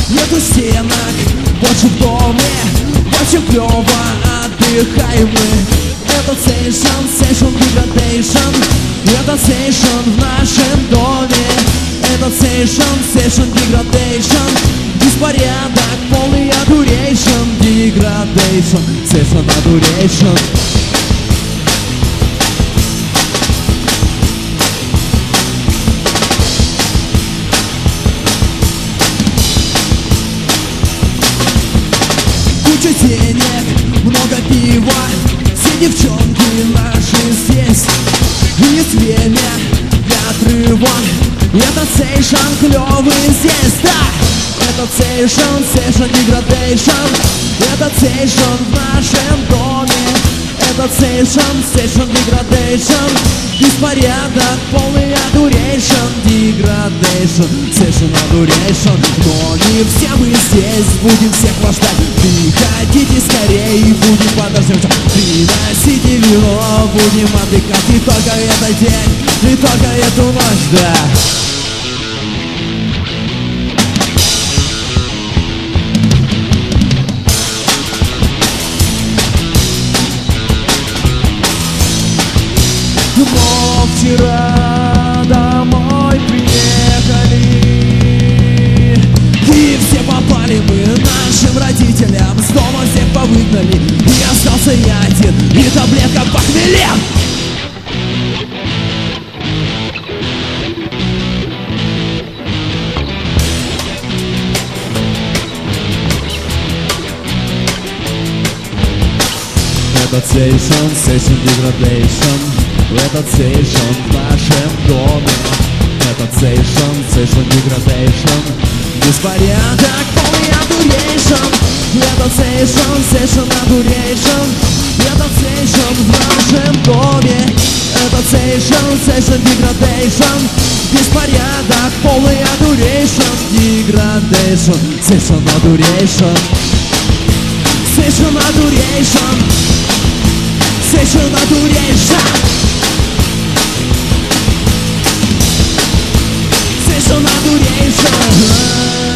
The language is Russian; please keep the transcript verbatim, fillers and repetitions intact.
Нету стенок, больше в доме, очень клёво отдыхаем мы. Это сейшн, сейшн деградейшн, это сейшн в нашем доме. Это сейшн, сейшн деградейшн, беспорядок, полный адурейшн. Деградейшн, сейшн адурейшн. Куча денег, много пива, все девчонки наши здесь. Есть время для отрыва, этот сейшн клёвый здесь, да. Этот сейшн, сейшн деградейшн, этот сейшн в нашем доме. Этот сейшн, сейшн деградейшн, беспорядок, полный адурейшн. Деградейшн, сейшн адурейшн. Но не все мы здесь будем всех вас ждать. Приходите скорее, будем подождать. Приносите вино, будем отдыхать. Не только этот день, не только эту ночь, да. Но вчера домой приехали, и все попали мы нашим родителям. С дома всех повыгнали, и остался я один, и таблетка похмелья. Этот сейшн, сейшн деградейшн, этот сейшн в нашем доме. Этот сейшн, сейшн деградейшн, беспорядок, полный адурейшн. Этот сейшн, сейшн адурейшн, этот сейшн в нашем доме. Этот сейшн, сейшн деградейшн, беспорядок, полный адурейшн. Деградейшн, сейшн адурейшн, сейшн адурейшн, сейшн адурейшн. Сейшн адурейшн.